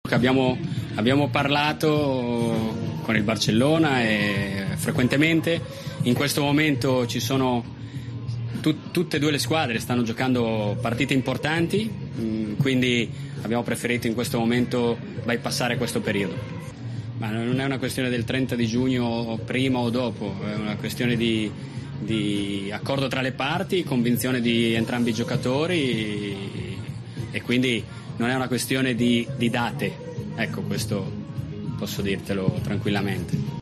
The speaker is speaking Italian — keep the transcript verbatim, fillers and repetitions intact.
abbiamo, abbiamo parlato con il Barcellona e frequentemente. In questo momento ci sono tut, tutte e due le squadre stanno giocando partite importanti, mh, quindi abbiamo preferito in questo momento bypassare questo periodo. Ma non è una questione del trenta di giugno prima o dopo, è una questione di, di accordo tra le parti, convinzione di entrambi i giocatori, e quindi non è una questione di, di date. Ecco, questo posso dirtelo tranquillamente.